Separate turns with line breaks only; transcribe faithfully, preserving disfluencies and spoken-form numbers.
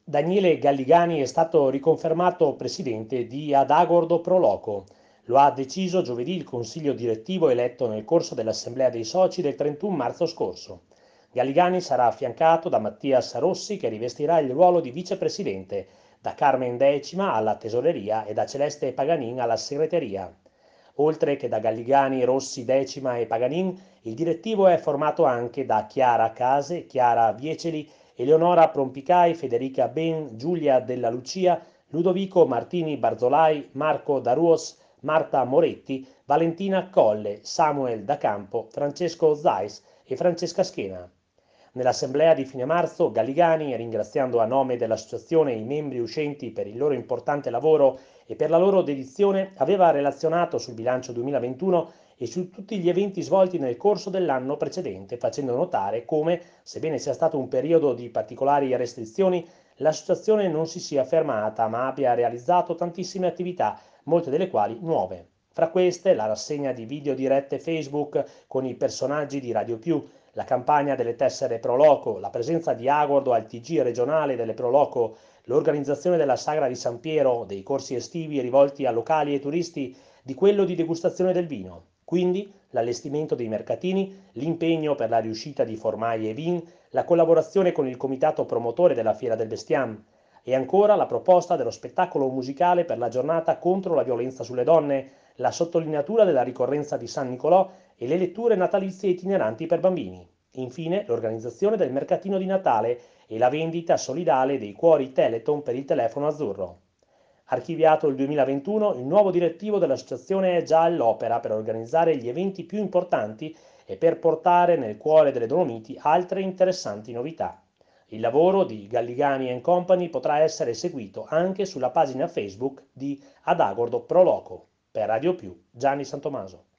Daniele Galligani è stato riconfermato presidente di Adagordo Pro Loco. Lo ha deciso giovedì il consiglio direttivo eletto nel corso dell'assemblea dei soci del trentuno marzo scorso. Galligani sarà affiancato da Mattias Rossi, che rivestirà il ruolo di vicepresidente, da Carmen Decima alla tesoreria e da Celeste Paganin alla segreteria. Oltre che da Galligani, Rossi, Decima e Paganin, il direttivo è formato anche da Chiara Case, Chiara Vieceli, Eleonora Prompicai, Federica Ben, Giulia Della Lucia, Ludovico Martini Barzolai, Marco Daruos, Marta Moretti, Valentina Colle, Samuel Da Campo, Francesco Zais e Francesca Schena. Nell'assemblea di fine marzo, Galligani, ringraziando a nome dell'associazione i membri uscenti per il loro importante lavoro e per la loro dedizione, aveva relazionato sul bilancio duemilaventuno e su tutti gli eventi svolti nel corso dell'anno precedente, facendo notare come, sebbene sia stato un periodo di particolari restrizioni, l'associazione non si sia fermata, ma abbia realizzato tantissime attività, molte delle quali nuove. Fra queste, la rassegna di video dirette Facebook con i personaggi di Radio Più, la campagna delle tessere Pro Loco, la presenza di Agordo al T G regionale delle Pro Loco, l'organizzazione della Sagra di San Piero, dei corsi estivi rivolti a locali e turisti, di quello di degustazione del vino. Quindi l'allestimento dei mercatini, l'impegno per la riuscita di formai e vin, la collaborazione con il comitato promotore della Fiera del Bestiam e ancora la proposta dello spettacolo musicale per la giornata contro la violenza sulle donne, la sottolineatura della ricorrenza di San Nicolò e le letture natalizie itineranti per bambini. Infine l'organizzazione del mercatino di Natale e la vendita solidale dei cuori Teleton per il telefono azzurro. Archiviato il duemilaventuno, il nuovo direttivo dell'associazione è già all'opera per organizzare gli eventi più importanti e per portare nel cuore delle Dolomiti altre interessanti novità. Il lavoro di Galligani and Company potrà essere seguito anche sulla pagina Facebook di Adagordo Pro Loco. Per Radio Più, Gianni Santomaso.